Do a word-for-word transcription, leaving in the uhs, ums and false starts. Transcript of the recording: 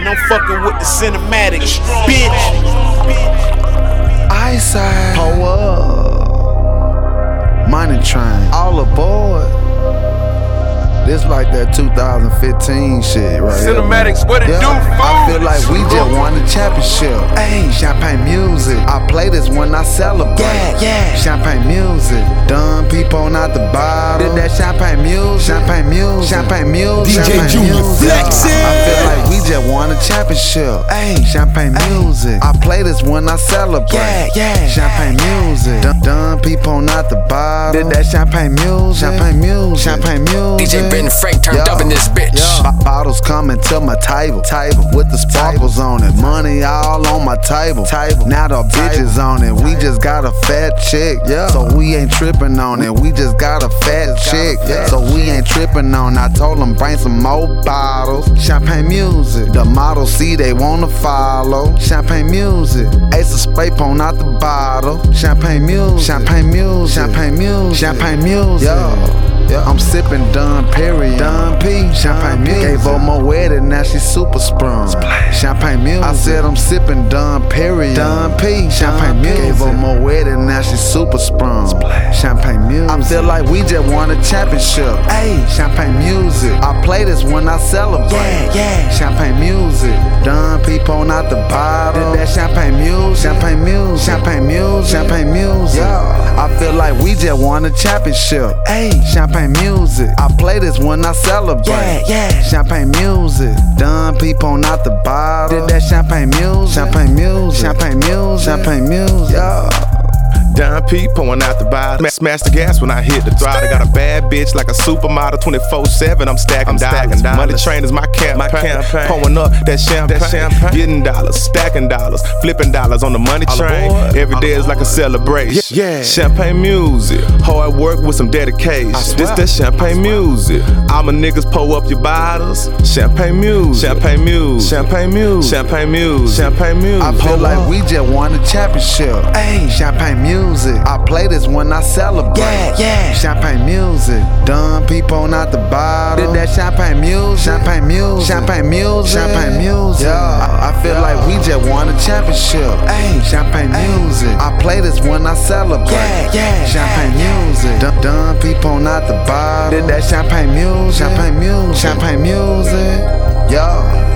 I'm fucking with the cinematics, bitch. Eyesight, pull up, money train, all aboard. This like that two thousand fifteen shit right here. Cinematics, what it yeah. do, fool? I feel like we just won the championship. Hey, champagne music. I play this when I celebrate. Yeah, yeah. Champagne music. Done people not the bottle. Did that champagne music. Champagne music. Champagne music. D J Junior flexing. I feel like we just won the championship. Hey, champagne music. I play this when I celebrate. Yeah, yeah. Champagne music. Done, done people not the bottle. Did that champagne music. Champagne music. Champagne music. D J Ben Frank turned Yo, up in this bitch. Yo. B bottles coming to my table, table with the sparkles on it. Money all on my table, table. Now the bitches on it. We just got a fat chick, yeah. So we ain't tripping on it. We just got a fat chick, yeah. So we ain't tripping on. I told them bring some more bottles. Champagne music. The model see they wanna follow. Champagne music. Ace of spade pon out the bottle. Champagne music. Champagne music. Champagne music. Champagne music. Yo. Yeah, I'm sipping Dom Perry, Dom P, champagne music. Gave her my wedding, now she super sprung. Champagne music. I said I'm sipping Dom Perry, Dom P, champagne music. Gave her my wedding, now she super sprung. Champagne music. I feel like we just won a championship. Hey, champagne music. I play this when I celebrate. Yeah, yeah. Champagne music. Dom people not the bottle. Did that champagne music. Champagne music. Champagne music. Champagne music. Yeah. I feel like we just won a championship. Hey, champagne music. I play this when I celebrate. Yeah, yeah. Champagne music. Done people not the bottle. Did that champagne music. Champagne music. Champagne music. Champagne music. Yeah. Don P pouring out the bottle. Smash the gas when I hit the throttle. Got a bad bitch like a supermodel. twenty-four seven, I'm stacking, I'm stacking dollars. Money train is my campaign. My campaign. Pouring up that champagne. that champagne. Getting dollars, stacking dollars, flipping dollars on the money train. Every day is like a celebration. Yeah. Champagne music. Hard work with some dedication. This that champagne music. All my niggas pull up your bottles. Champagne music. Champagne music. Champagne music. Champagne music. Champagne music. I feel like we just won the championship. Hey, champagne music. I play this when I celebrate. Yeah, yeah. Champagne music. Done people not the bottle. Did that champagne music. Champagne music. Champagne music. Champagne music. Yeah. I, I feel yeah. like we just won a championship. Hey, champagne ay. music. I play this when I celebrate. Yeah, yeah. Champagne yeah. music. Done, done people not the bottle. Did that champagne music. Champagne music. Champagne music. Yeah.